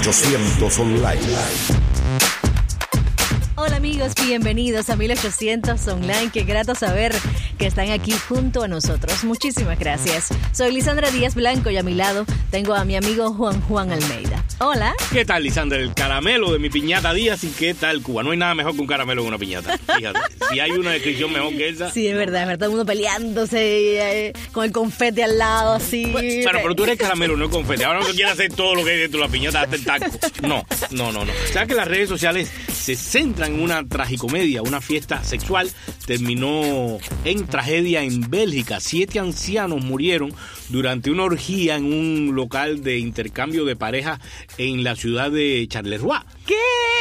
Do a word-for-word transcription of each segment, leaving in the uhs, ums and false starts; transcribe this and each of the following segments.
ochocientos Online. Hola amigos, bienvenidos a mil ochocientos Online. Qué grato saber que están aquí junto a nosotros. Muchísimas gracias. Soy Lisandra Díaz Blanco y a mi lado tengo a mi amigo Juan Juan Almeida. Hola. ¿Qué tal, Lisandra? El caramelo de mi piñata Díaz. ¿Y qué tal, Cuba? No hay nada mejor que un caramelo en una piñata. Fíjate, si hay una descripción mejor que esa. Sí, es verdad, es verdad. Todo el mundo peleándose eh, con el confeti al lado, así. Bueno, pero, pero tú eres caramelo, no el confeti. Ahora no te quieres hacer todo lo que hay dentro de la piñata, hasta el taco. No, no, no, no. ¿Sabes que las redes sociales se centran en una tragicomedia? Una fiesta sexual terminó en tragedia en Bélgica. Siete ancianos murieron durante una orgía en un local de intercambio de parejas en la ciudad de Charleroi. ¿Qué?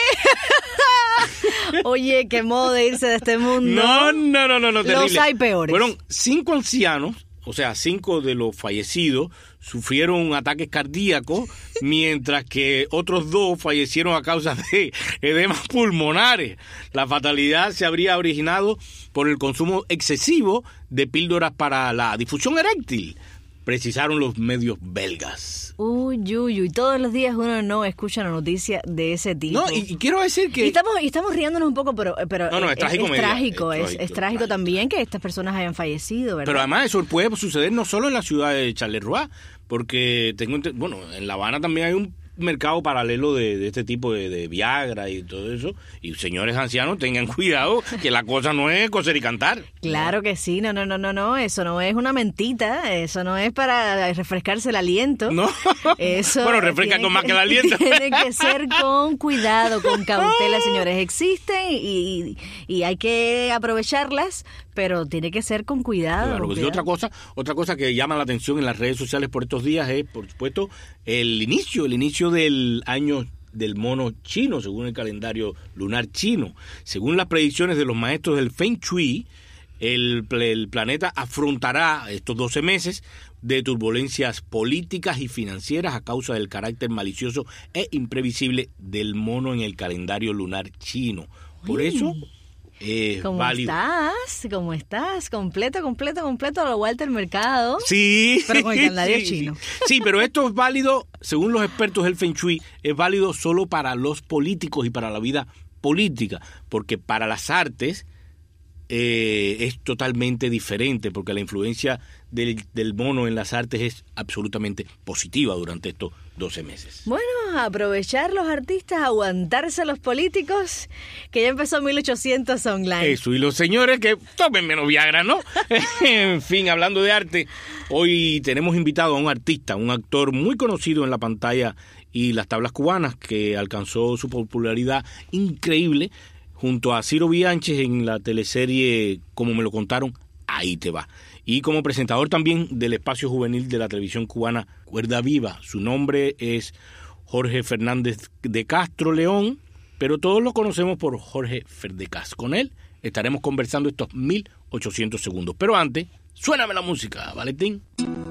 Oye, qué modo de irse de este mundo. No, no, no, no, no, terrible. Los hay peores. Fueron cinco ancianos, o sea, cinco de los fallecidos sufrieron ataques cardíacos, mientras que otros dos fallecieron a causa de edemas pulmonares. La fatalidad se habría originado por el consumo excesivo de píldoras para la difusión eréctil, precisaron los medios belgas. Uy, uy, uy, todos los días uno no escucha una noticia de ese tipo. No, y, y quiero decir que... Y estamos, y estamos riéndonos un poco, pero, pero no, no, es, es, trágico, es, media, trágico, es, es, es, trágico, es trágico también que estas personas hayan fallecido, ¿verdad? Pero además eso puede suceder no solo en la ciudad de Charleroi, porque tengo, bueno, en La Habana también hay un mercado paralelo de, de este tipo de, de Viagra y todo eso, y señores ancianos tengan cuidado que la cosa no es coser y cantar. Claro ¿no? que sí, no, no, no, no, no, eso no es una mentita, eso no es para refrescarse el aliento. No, eso bueno, refresca con más que el aliento. Tiene que ser con cuidado, con cautela, señores, existen y, y hay que aprovecharlas, pero tiene que ser con cuidado. Claro, con sí, cuidado. otra cosa, otra cosa que llama la atención en las redes sociales por estos días es, por supuesto, el inicio, el inicio del año del mono chino, según el calendario lunar chino. Según las predicciones de los maestros del Feng Shui, el, el planeta afrontará estos doce meses de turbulencias políticas y financieras a causa del carácter malicioso e imprevisible del mono en el calendario lunar chino. Por Uy. eso... Eh, ¿Cómo válido. estás? ¿Cómo estás? Completo, completo, completo a lo Walter Mercado. Sí. Pero con el calendario sí, chino. Sí. sí, pero esto es válido, según los expertos del Feng Shui, es válido solo para los políticos y para la vida política, porque para las artes eh, es totalmente diferente, porque la influencia del, del mono en las artes es absolutamente positiva durante estos doce meses. Bueno, aprovechar los artistas, aguantarse los políticos, que ya empezó mil ochocientos Online. Eso, y los señores que tomen menos Viagra, ¿no? En fin, hablando de arte, hoy tenemos invitado a un artista, un actor muy conocido en la pantalla y las tablas cubanas, que alcanzó su popularidad increíble junto a Ciro Bianches en la teleserie Como me lo contaron, Ahí te va. Y como presentador también del espacio juvenil de la televisión cubana Cuerda Viva. Su nombre es Jorge Fernández de Castro León, pero todos lo conocemos por Jorge Ferdecas. Con él estaremos conversando estos mil ochocientos segundos. Pero antes, suéname la música, Valentín.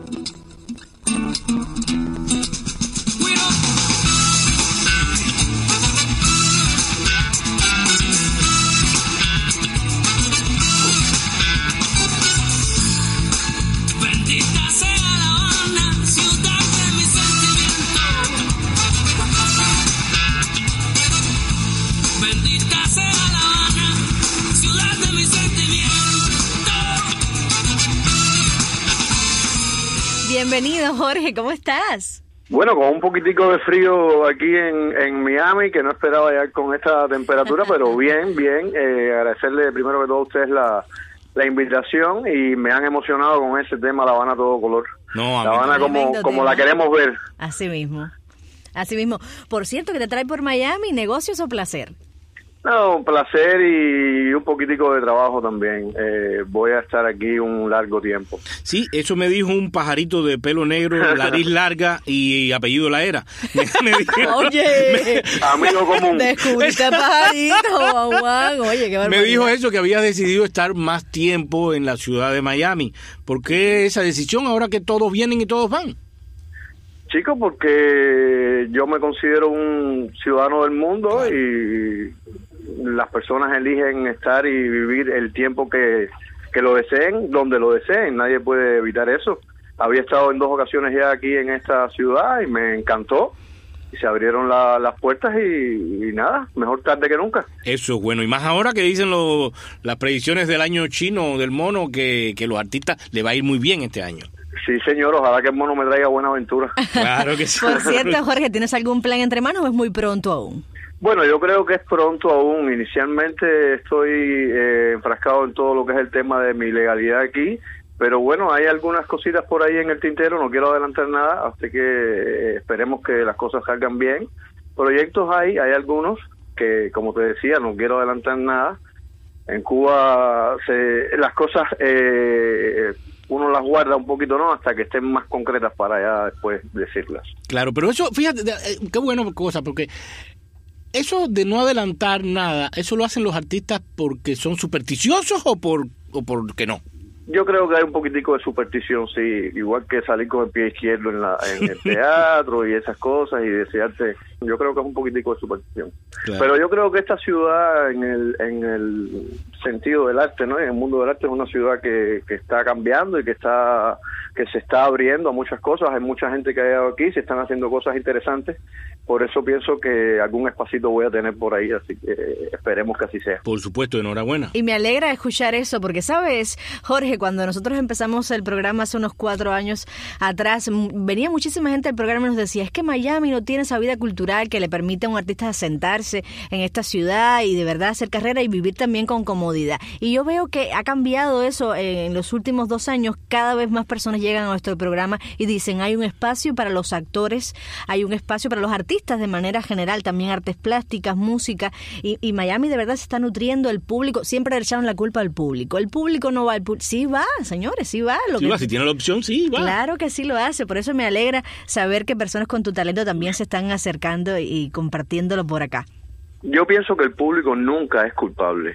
Bienvenido, Jorge, ¿cómo estás? Bueno, con un poquitico de frío aquí en, en Miami, que no esperaba llegar con esta temperatura, pero bien, bien. Eh, agradecerle primero que todo a ustedes la, la invitación y me han emocionado con ese tema La Habana a todo color. No, La Habana como, como la queremos ver. Así mismo, así mismo. Por cierto, ¿qué te trae por Miami? ¿Negocios o placer? No, un placer y un poquitico de trabajo también. Eh, voy a estar aquí un largo tiempo. Sí, eso me dijo un pajarito de pelo negro, nariz larga y apellido La Era. Me, me dijo, Oye, me, amigo común. Descubriste pajarito, Juan Juan. Oye, qué barbaridad. Me dijo eso, que había decidido estar más tiempo en la ciudad de Miami. ¿Por qué esa decisión ahora que todos vienen y todos van? Chico, porque yo me considero un ciudadano del mundo y las personas eligen estar y vivir el tiempo que, que lo deseen, donde lo deseen. Nadie puede evitar eso. Había estado en dos ocasiones ya aquí en esta ciudad y me encantó. y se abrieron la, las puertas y, y nada, mejor tarde que nunca. Eso es bueno, y más ahora que dicen lo, las predicciones del año chino, del mono, que, que los artistas le va a ir muy bien este año. Sí, señor, ojalá que el mono me traiga buena aventura. Claro que sí. Por cierto, Jorge, ¿tienes algún plan entre manos o es muy pronto aún? Bueno, yo creo que es pronto aún. Inicialmente estoy eh, enfrascado en todo lo que es el tema de mi legalidad aquí, pero bueno, hay algunas cositas por ahí en el tintero, no quiero adelantar nada, hasta que eh, esperemos que las cosas salgan bien. Proyectos hay, hay algunos que, como te decía, no quiero adelantar nada. En Cuba se, las cosas eh, uno las guarda un poquito, ¿no? Hasta que estén más concretas para ya después decirlas. Claro, pero eso, fíjate, qué buena cosa, porque eso de no adelantar nada, ¿eso lo hacen los artistas porque son supersticiosos o por o porque no? Yo creo que hay un poquitico de superstición, sí, igual que salir con el pie izquierdo en, la, en el teatro y esas cosas y desearte, yo creo que es un poquitico de superstición. Claro. Pero yo creo que esta ciudad en el en el sentido del arte, ¿no? En el mundo del arte es una ciudad que, que está cambiando y que está que se está abriendo a muchas cosas, hay mucha gente que ha llegado aquí, se están haciendo cosas interesantes, por eso pienso que algún espacito voy a tener por ahí, así que esperemos que así sea. Por supuesto, enhorabuena. Y me alegra escuchar eso, porque sabes, Jorge, cuando nosotros empezamos el programa hace unos cuatro años atrás, venía muchísima gente al programa y nos decía, es que Miami no tiene esa vida cultural que le permite a un artista asentarse en esta ciudad y de verdad hacer carrera y vivir también con comodidad. Y yo veo que ha cambiado eso en los últimos dos años, cada vez más personas llegan a nuestro programa y dicen, hay un espacio para los actores, hay un espacio para los artistas de manera general, también artes plásticas, música, y, y Miami de verdad se está nutriendo, el público, siempre le echaron la culpa al público, el público no va al público, sí va, señores, sí va. Lo sí que... va, si tiene la opción, sí va. Claro que sí lo hace, por eso me alegra saber que personas con tu talento también se están acercando y compartiéndolo por acá. Yo pienso que el público nunca es culpable.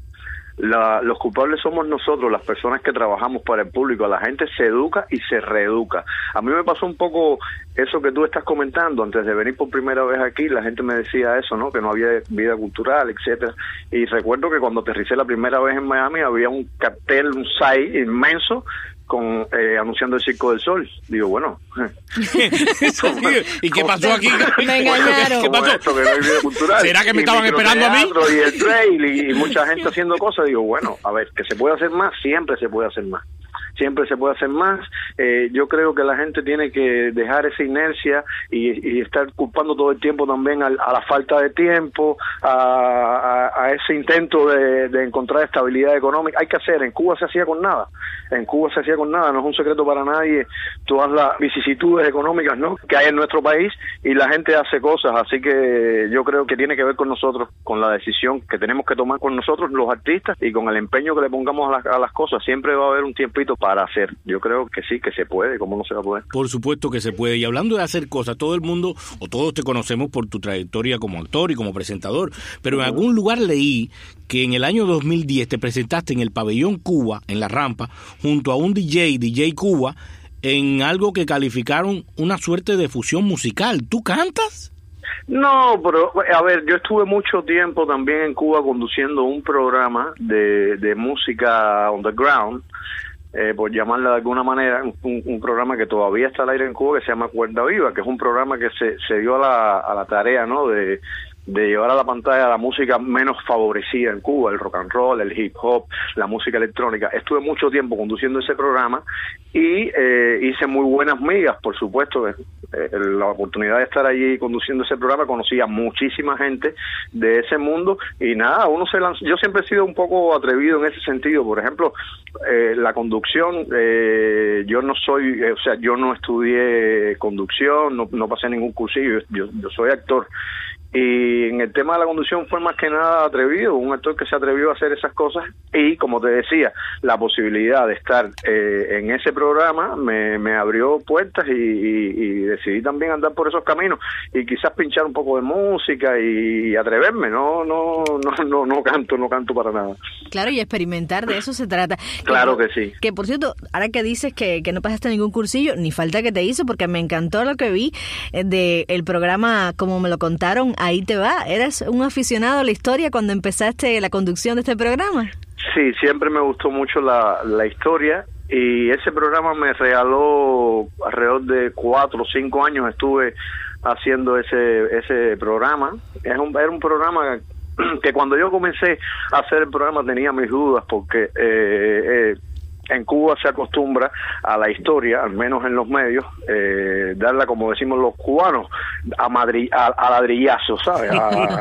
La, los culpables somos nosotros, las personas que trabajamos para el público. La gente se educa y se reeduca. A mí me pasó un poco eso que tú estás comentando. Antes de venir por primera vez aquí, la gente me decía eso, ¿no? Que no había vida cultural, etcétera. Y recuerdo que cuando aterricé la primera vez en Miami había un cartel, un sign inmenso con eh, anunciando el Circo del Sol. Digo, bueno. ¿Y qué pasó aquí? Me engañaron. ¿Qué pasó? Esto, que no hay vida cultural. ¿Será que me y estaban esperando a mí? Y el trail y, y mucha gente haciendo cosas. Digo, bueno, a ver, que se puede hacer más, siempre se puede hacer más. Siempre se puede hacer más. Eh, yo creo que la gente tiene que dejar esa inercia y, y estar culpando todo el tiempo también a, a la falta de tiempo, a, a, a ese intento de, de encontrar estabilidad económica. Hay que hacer, en Cuba se hacía con nada. En Cuba se hacía con nada, no es un secreto para nadie todas las vicisitudes económicas, ¿no?, que hay en nuestro país, y la gente hace cosas, así que yo creo que tiene que ver con nosotros, con la decisión que tenemos que tomar con nosotros, los artistas, y con el empeño que le pongamos a las, a las cosas. Siempre va a haber un tiempito para hacer. Yo creo que sí, que se puede, ¿cómo no se va a poder? Por supuesto que se puede, y hablando de hacer cosas, todo el mundo, o todos te conocemos por tu trayectoria como actor y como presentador, pero en algún lugar leí que en el año dos mil diez te presentaste en el Pabellón Cuba, en La Rampa, junto a un D J, D J Cuba, en algo que calificaron una suerte de fusión musical. ¿Tú cantas? No, pero a ver, yo estuve mucho tiempo también en Cuba conduciendo un programa de, de música underground, eh, por llamarla de alguna manera, un, un programa que todavía está al aire en Cuba, que se llama Cuerda Viva, que es un programa que se, se dio a la, a la tarea, ¿no?, de de llevar a la pantalla la música menos favorecida en Cuba, el rock and roll, el hip hop, la música electrónica. Estuve mucho tiempo conduciendo ese programa y eh, hice muy buenas migas, por supuesto. Eh, la oportunidad de estar allí conduciendo ese programa, conocí a muchísima gente de ese mundo y nada, uno se lanzó. Yo siempre he sido un poco atrevido en ese sentido. Por ejemplo, eh, la conducción, eh, yo no soy, eh, o sea, yo no estudié conducción, no, no pasé ningún cursillo, yo, yo soy actor. Y en el tema de la conducción fue más que nada atrevido, un actor que se atrevió a hacer esas cosas y, como te decía, la posibilidad de estar eh, en ese programa me, me abrió puertas y, y, y decidí también andar por esos caminos y quizás pinchar un poco de música y, y atreverme, no no no no no canto, no canto para nada. Claro, y experimentar, de eso se trata. Claro que, que sí. Que, por cierto, ahora que dices que, que no pasaste ningún cursillo, ni falta que te hizo, porque me encantó lo que vi del programa, como me lo contaron, Ahí te va. ¿Eras un aficionado a la historia cuando empezaste la conducción de este programa? Sí, siempre me gustó mucho la, la historia y ese programa me regaló alrededor de cuatro o cinco años estuve haciendo ese ese programa. Es un, era un programa que cuando yo comencé a hacer el programa tenía mis dudas porque eh, eh, en Cuba se acostumbra a la historia, al menos en los medios, eh, darla, como decimos los cubanos, a, madri a, a ladrillazo, ¿sabes? A,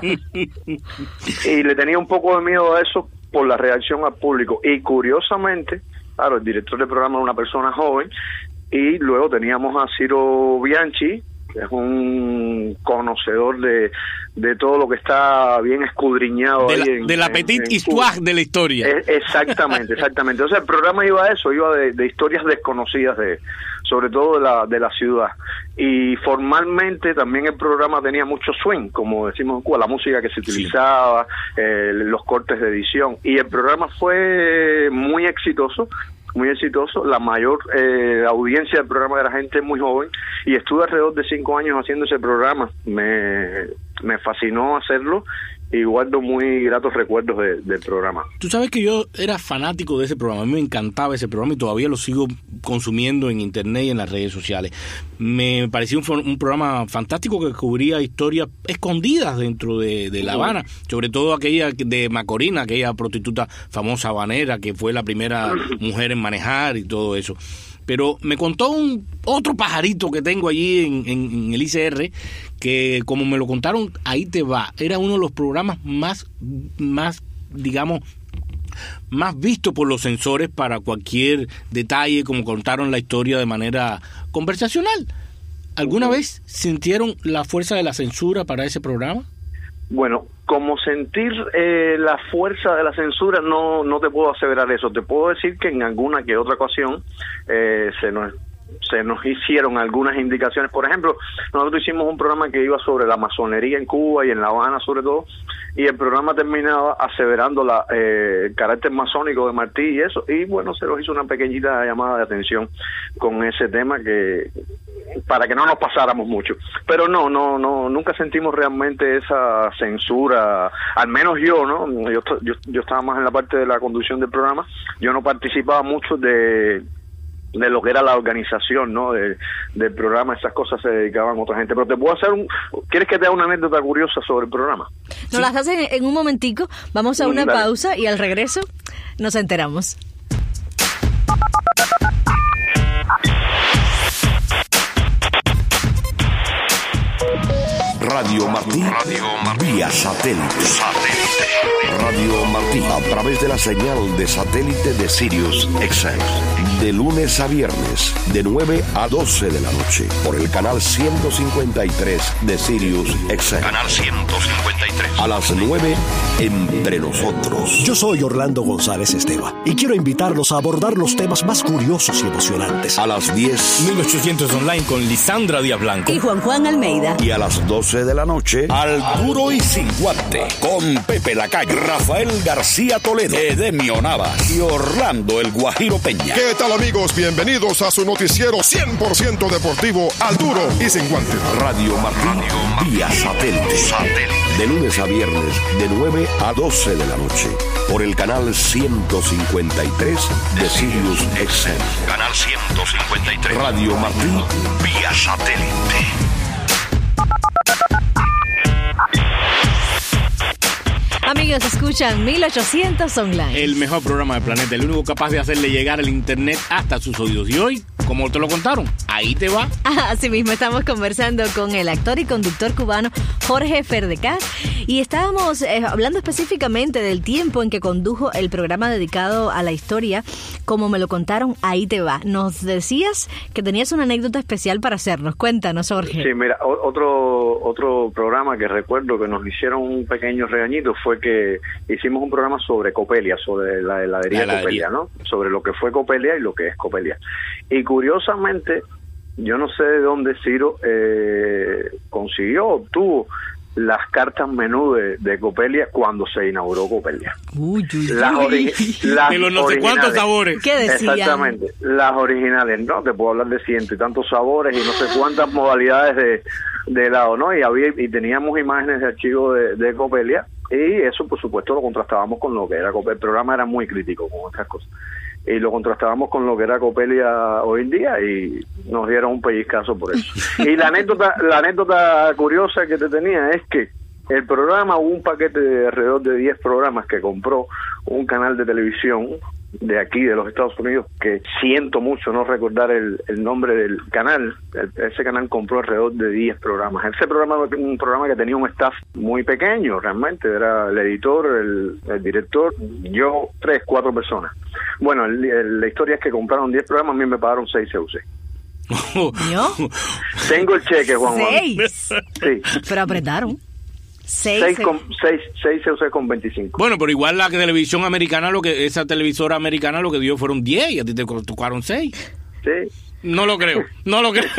y le tenía un poco de miedo a eso por la reacción al público. Y curiosamente, claro, el director del programa era una persona joven, y luego teníamos a Ciro Bianchi, que es un conocedor de, de todo lo que está bien escudriñado de la, ahí en, de la en, petite en histoire de la historia. Es, exactamente, exactamente. Entonces el programa iba a eso, iba de, de historias desconocidas, de sobre todo de la de la ciudad. Y formalmente también el programa tenía mucho swing, como decimos en Cuba, la música que se utilizaba, sí. eh, los cortes de edición. Y el programa fue muy exitoso. muy exitoso, la mayor eh, audiencia del programa era gente muy joven, y estuve alrededor de cinco años haciendo ese programa. Me, me fascinó hacerlo y guardo muy gratos recuerdos de, del programa. Tú sabes que yo era fanático de ese programa, a mí me encantaba ese programa y todavía lo sigo consumiendo en internet y en las redes sociales. Me parecía un, un programa fantástico que cubría historias escondidas dentro de, de La Habana, sobre todo aquella de Macorina, aquella prostituta famosa habanera que fue la primera mujer en manejar y todo eso. Pero me contó un otro pajarito que tengo allí en, en, en el I C R, que como me lo contaron, Ahí te va, era uno de los programas más, más digamos, más visto por los censores para cualquier detalle, como contaron la historia de manera conversacional. ¿Alguna vez sintieron la fuerza de la censura para ese programa? Bueno, como sentir eh, la fuerza de la censura, no no te puedo aseverar eso. Te puedo decir que en alguna que otra ocasión eh, se nos se nos hicieron algunas indicaciones. Por ejemplo, nosotros hicimos un programa que iba sobre la masonería en Cuba y en La Habana sobre todo, y el programa terminaba aseverando la, eh, el carácter masónico de Martí y eso, y bueno, se nos hizo una pequeñita llamada de atención con ese tema, que para que no nos pasáramos mucho. Pero no, no, no, nunca sentimos realmente esa censura, al menos yo, ¿no? Yo, yo, yo estaba más en la parte de la conducción del programa, yo no participaba mucho de de lo que era la organización, ¿no? De, del programa, esas cosas se dedicaban a otra gente. Pero te puedo hacer un... ¿Quieres que te haga una anécdota curiosa sobre el programa? Nos ¿Sí? las hacen en un momentico, vamos a una Dale. pausa y al regreso nos enteramos. Radio Martí, Radio Martí, vía satélite. satélite. Radio Martí, a través de la señal de satélite de Sirius X M. De lunes a viernes, de nueve a doce de la noche, por el canal ciento cincuenta y tres de Sirius X M. Canal ciento cincuenta y tres. A las nueve, Entre Nosotros. Yo soy Orlando González Esteva y quiero invitarlos a abordar los temas más curiosos y emocionantes. A las diez, mil ochocientos Online con Lisandra Díaz Blanco y Juan Juan Almeida. Y a las doce de la noche, Al Duro y Sin Guante, con Pepe Lacayo, Rafael García Toledo, Edemio Navas y Orlando El Guajiro Peña. ¿Qué tal, amigos? Bienvenidos a su noticiero cien por ciento deportivo, Al Duro y Sin Guante. Radio Martí, vía satélite. satélite. De lunes a viernes, de nueve a doce de la noche, por el canal ciento cincuenta y tres de Sirius X M. Canal ciento cincuenta y tres. Radio Martí, vía satélite. Amigos, escuchan mil ochocientos Online. El mejor programa del planeta, el único capaz de hacerle llegar el internet hasta sus oídos. Y hoy, como te lo contaron, Ahí te va. Así mismo estamos conversando con el actor y conductor cubano Jorge Ferdecás y estábamos eh, hablando específicamente del tiempo en que condujo el programa dedicado a la historia, como me lo contaron, Ahí te va. Nos decías que tenías una anécdota especial para hacernos. Cuéntanos, Jorge. Sí, mira, otro otro programa que recuerdo que nos hicieron un pequeño regañito fue que hicimos un programa sobre Copelia, sobre la heladería, la heladería. Copelia, ¿no? Sobre lo que fue Copelia y lo que es Copelia. Y curiosamente, yo no sé de dónde Ciro eh, consiguió, obtuvo las cartas menú de, de Copelia cuando se inauguró Copelia. Uy, uy, las ori- las de los no sé cuántos sabores. ¿Qué decían? Exactamente, las originales, ¿no? Te puedo hablar de ciento y tantos sabores y no sé cuántas modalidades de, de helado, ¿no? Y había y teníamos imágenes de archivo de, de Copelia y eso, por supuesto, lo contrastábamos con lo que era Copelia. El programa era muy crítico con estas cosas. y lo contrastábamos con lo que era Copelia hoy en día y nos dieron un pellizcazo por eso. Y la anécdota, la anécdota curiosa que te tenía es que el programa, hubo un paquete de alrededor de diez programas que compró un canal de televisión de aquí, de los Estados Unidos, que siento mucho no recordar el, el nombre del canal. El, ese canal compró alrededor de diez programas. Ese programa era un programa que tenía un staff muy pequeño, realmente. Era el editor, el, el director, yo, tres, cuatro personas. Bueno, el, el, la historia es que compraron diez programas, a mí me pagaron seis C U C. ¿Yo? Tengo el cheque, Juan Juan. ¿Seis? Sí. Pero apretaron. Seis, seis, con, seis, seis C U C con veinticinco. Bueno, pero igual la televisión americana, lo que esa televisora americana lo que dio fueron diez y a ti te tocaron seis. Sí. No lo creo, no lo creo.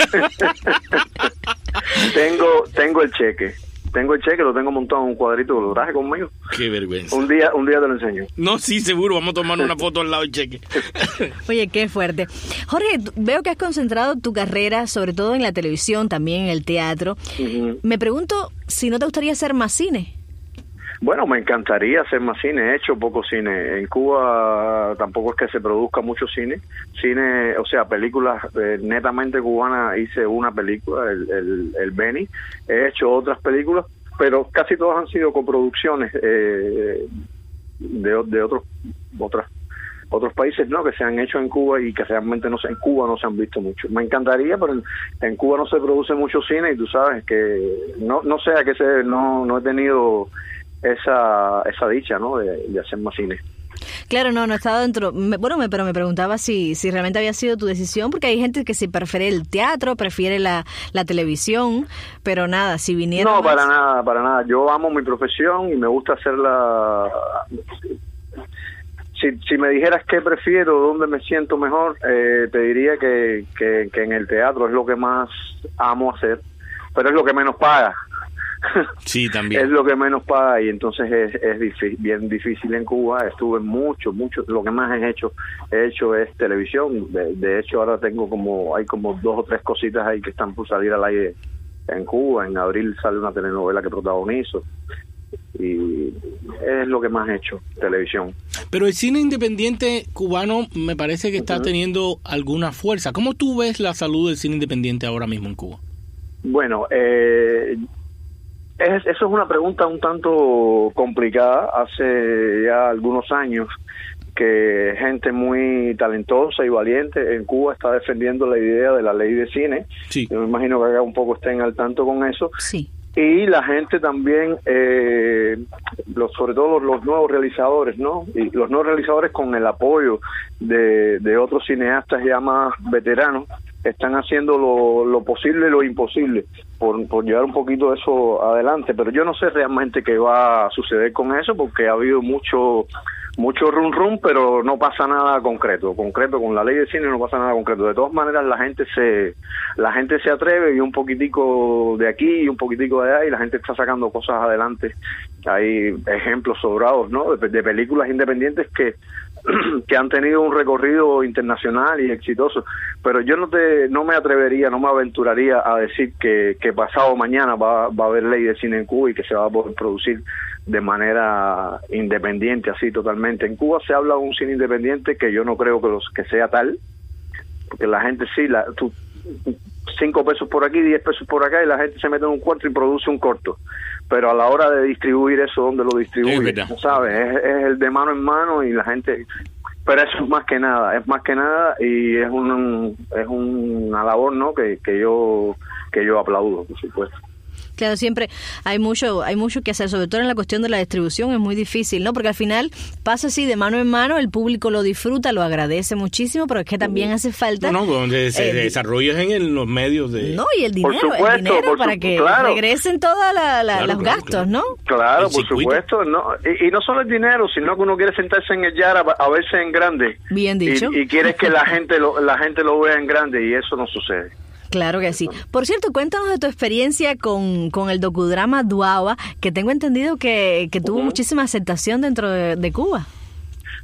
tengo, tengo el cheque. Tengo el cheque, lo tengo montado en un cuadrito, lo traje conmigo. Qué vergüenza. Un día, un día te lo enseño. No, sí, seguro, vamos a tomar una foto al lado del cheque. Oye, qué fuerte. Jorge, veo que has concentrado tu carrera, sobre todo en la televisión, también en el teatro. Uh-huh. Me pregunto si no te gustaría hacer más cine. Bueno, me encantaría hacer más cine. He hecho poco cine. En Cuba tampoco es que se produzca mucho cine. Cine, o sea, películas eh, netamente cubanas. Hice una película, el, el, el Beni. He hecho otras películas, pero casi todas han sido coproducciones eh, de, de otros otras otros países, no, que se han hecho en Cuba y que realmente no se, en Cuba no se han visto mucho. Me encantaría, pero en, en Cuba no se produce mucho cine y tú sabes que no no sé a qué se no no he tenido esa esa dicha, ¿no? De, de hacer más cine. Claro, no, no he estado dentro. Me, bueno, me, pero me preguntaba si si realmente había sido tu decisión, porque hay gente que sí prefiere el teatro, prefiere la, la televisión, pero nada, si viniera No, más... para nada, para nada. Yo amo mi profesión y me gusta hacerla. Si, si me dijeras qué prefiero, dónde me siento mejor, eh, te diría que, que, que en el teatro es lo que más amo hacer, pero es lo que menos paga. Sí, también. Es lo que menos paga y entonces es, es difícil, bien difícil en Cuba. Estuve mucho, mucho, lo que más he hecho, he hecho es televisión. De, de hecho, ahora tengo como, hay como dos o tres cositas ahí que están por salir al aire en Cuba. En abril sale una telenovela que protagonizo. Y es lo que más he hecho, televisión. Pero el cine independiente cubano me parece que está uh-huh. teniendo alguna fuerza. ¿Cómo tú ves la salud del cine independiente ahora mismo en Cuba? Bueno, eh, es, eso es una pregunta un tanto complicada. Hace ya algunos años que gente muy talentosa y valiente en Cuba está defendiendo la idea de la ley de cine. Sí. Yo me imagino que acá un poco estén al tanto con eso. Sí. Y la gente también, eh, los, sobre todo los nuevos realizadores, ¿no? Y los nuevos realizadores con el apoyo de, de otros cineastas ya más veteranos, están haciendo lo, lo posible y lo imposible por, por llevar un poquito eso adelante. Pero yo no sé realmente qué va a suceder con eso, porque ha habido mucho mucho rum rum, pero no pasa nada concreto. Concreto con la ley de cine no pasa nada concreto. De todas maneras, la gente se la gente se atreve y un poquitico de aquí y un poquitico de allá y la gente está sacando cosas adelante. Hay ejemplos sobrados, ¿no? De, de películas independientes que que han tenido un recorrido internacional y exitoso, pero yo no te no me atrevería, no me aventuraría a decir que, que pasado mañana va, va a haber ley de cine en Cuba y que se va a poder producir de manera independiente, así totalmente. En Cuba se habla de un cine independiente que yo no creo que los que sea tal, porque la gente sí, la, tú, cinco pesos por aquí, diez pesos por acá, y la gente se mete en un cuarto y produce un corto. Pero a la hora de distribuir eso, ¿dónde lo distribuye? ¿Sabes? Es, es el de mano en mano y la gente... Pero eso es más que nada, es más que nada y es un es una labor, ¿no? Que, que yo que yo aplaudo, por supuesto. Claro, siempre hay mucho hay mucho que hacer, sobre todo en la cuestión de la distribución, es muy difícil, ¿no? Porque al final pasa así de mano en mano, el público lo disfruta, lo agradece muchísimo, pero es que también hace falta... No, no, donde se eh, desarrolla en el, los medios de... No, y el dinero, supuesto, el dinero para su, que claro. regresen todos la, la, claro, los claro, gastos, claro. ¿no? Claro, por supuesto, no y, y no solo el dinero, sino que uno quiere sentarse en el Yara a verse en grande. Bien dicho. Y, y quieres que la gente lo, la gente lo vea en grande y eso no sucede. Claro que sí. Por cierto, cuéntanos de tu experiencia con, con el docudrama Duagua, que tengo entendido que, que tuvo uh-huh. muchísima aceptación dentro de, de Cuba.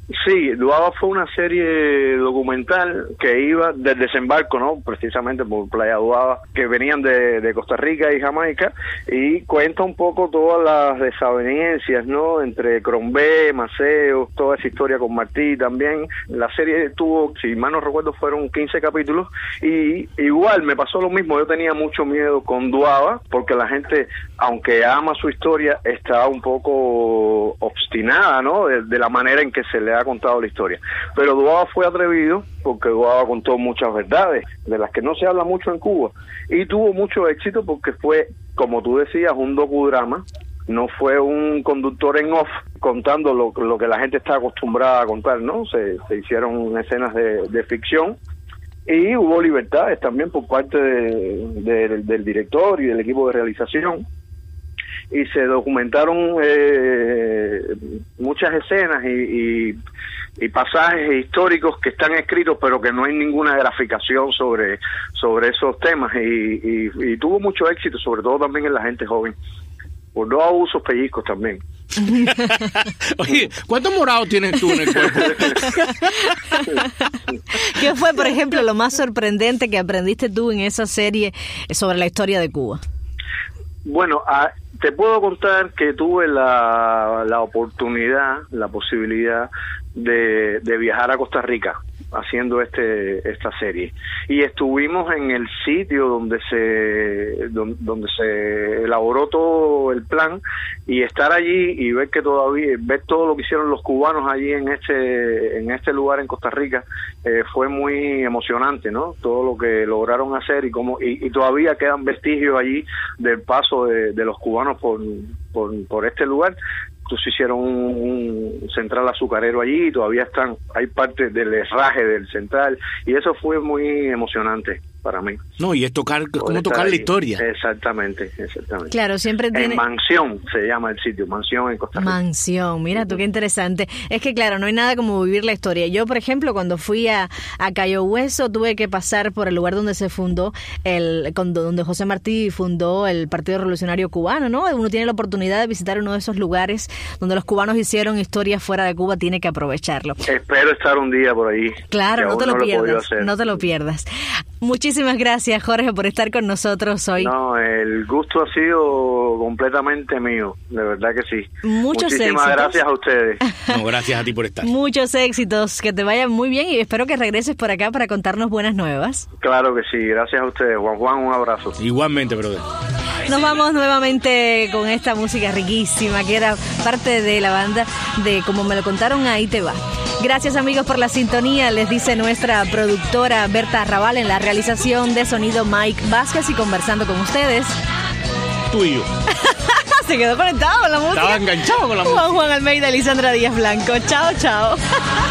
Sí, Duaba fue una serie documental que iba del desembarco, ¿no? Precisamente por Playa Duaba, que venían de, de Costa Rica y Jamaica, y cuenta un poco todas las desavenencias, ¿no? Entre Crombé, Maceo, toda esa historia con Martí también. La serie tuvo, si mal no recuerdo, fueron quince capítulos, y igual me pasó lo mismo. Yo tenía mucho miedo con Duaba, porque la gente, aunque ama su historia, está un poco obstinada, ¿no? De, de la manera en que se le ha contado la historia. Pero Duaba fue atrevido porque Duaba contó muchas verdades de las que no se habla mucho en Cuba, y tuvo mucho éxito porque fue, como tú decías, un docudrama. No fue un conductor en off contando lo, lo que la gente está acostumbrada a contar, ¿no? Se, se hicieron escenas de, de ficción, y hubo libertades también por parte de, de, del director y del equipo de realización, y se documentaron eh, muchas escenas y, y, y pasajes históricos que están escritos, pero que no hay ninguna graficación sobre sobre esos temas, y, y, y tuvo mucho éxito, sobre todo también en la gente joven, por dos abusos pellizcos también. Oye, ¿cuántos morados tienes tú en el cuerpo? ¿Qué fue, por ejemplo, lo más sorprendente que aprendiste tú en esa serie sobre la historia de Cuba? Bueno, a, te puedo contar que tuve la, la oportunidad, la posibilidad de, de viajar a Costa Rica haciendo este esta serie, y estuvimos en el sitio donde se donde, donde se elaboró todo el plan, y estar allí y ver que todavía ver todo lo que hicieron los cubanos allí en este en este lugar en Costa Rica eh, fue muy emocionante, ¿no? Todo lo que lograron hacer, y cómo y, y todavía quedan vestigios allí del paso de, de los cubanos por, por por este lugar. Entonces hicieron un, un central azucarero allí, y todavía están, hay parte del herraje del central, y eso fue muy emocionante para mí. No, y es tocar, es como tocar la historia. Exactamente, exactamente. Claro, siempre tiene... En Mansión se llama el sitio, Mansión en Costa Rica. Mansión, mira tú, qué interesante. Es que claro, no hay nada como vivir la historia. Yo, por ejemplo, cuando fui a, a Cayo Hueso, tuve que pasar por el lugar donde se fundó, el donde José Martí fundó el Partido Revolucionario Cubano, ¿no? Uno tiene la oportunidad de visitar uno de esos lugares donde los cubanos hicieron historia fuera de Cuba, tiene que aprovecharlo. Espero estar un día por ahí. Claro, no te lo, no lo pierdas, no te lo pierdas. Muchísimas gracias, Jorge, por estar con nosotros hoy. No, el gusto ha sido completamente mío, de verdad que sí. Muchos Muchísimas éxitos. gracias a ustedes. No, gracias a ti por estar. Muchos éxitos, que te vayan muy bien, y espero que regreses por acá para contarnos buenas nuevas. Claro que sí, gracias a ustedes. Juan Juan, un abrazo. Igualmente, brother. Nos vamos nuevamente con esta música riquísima que era parte de la banda de Como me lo contaron, ahí te va. Gracias, amigos, por la sintonía, les dice nuestra productora Berta Raval, en la realización de sonido Mike Vázquez, y conversando con ustedes. Tú y yo. Se quedó conectado con la música. Estaba enganchado con la música. Juan Juan Almeida y Lisandra Díaz Blanco. Chao, chao.